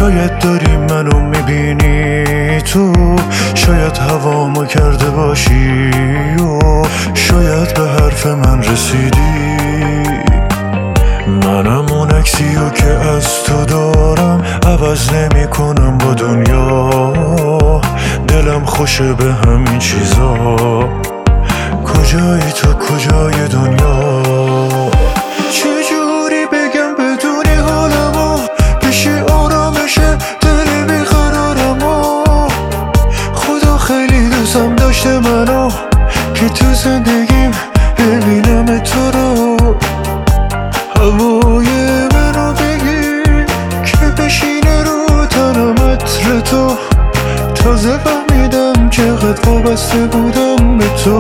شاید داری منو میبینی تو، شاید هوامو کرده باشی و شاید به حرف من رسیدی. منم اون عکسیو که از تو دارم عوض نمی کنم با دنیا. دلم خوشه به همین چیزا. کجایی تو کجای دنیا؟ چجوری بگم بدونی حالمو بشه آرامش دل بیقرارمو. خدا خیلی دوستم داشته منو که تو زندگیم ببینم تو رو. هوای منو بگیر که بشینه رو تنم عطر تو. تازه فهمیدم چقدر وابسته بودم به تو.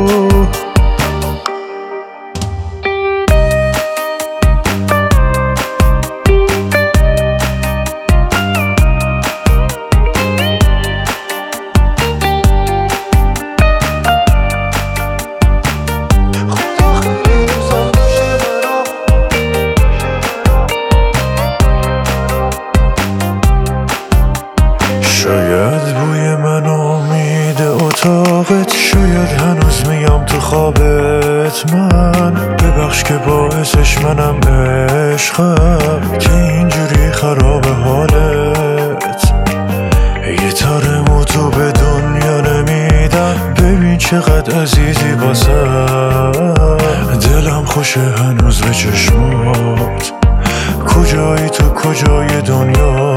شاید بوی من امید اتاقت، شاید هنوز میام تو خوابت. من ببخش که باعثش منم عشقم که اینجوری خراب حالت. یه تارمو تو به دنیا نمیدم، ببین چقدر عزیزی واسم. دلم خوشه هنوز به چشمات. کجایی تو کجای دنیا؟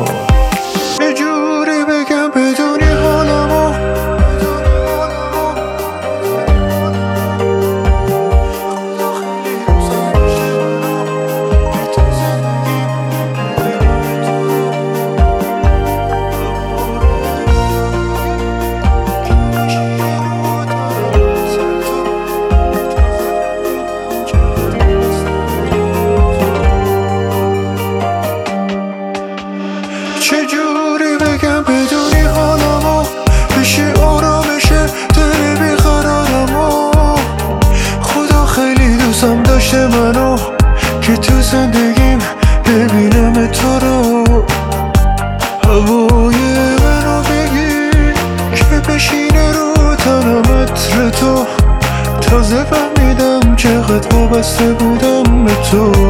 چجوری بگم بدونی حالمو بشه آرامش دل بیقرارمو. خدا خیلی دوستم داشته منو که تو زندگیم ببینم تو رو. هوای منو بگیر که بشینه رو تنم عطر تو. تازه فهمیدم چقدر وابسته بودم به تو.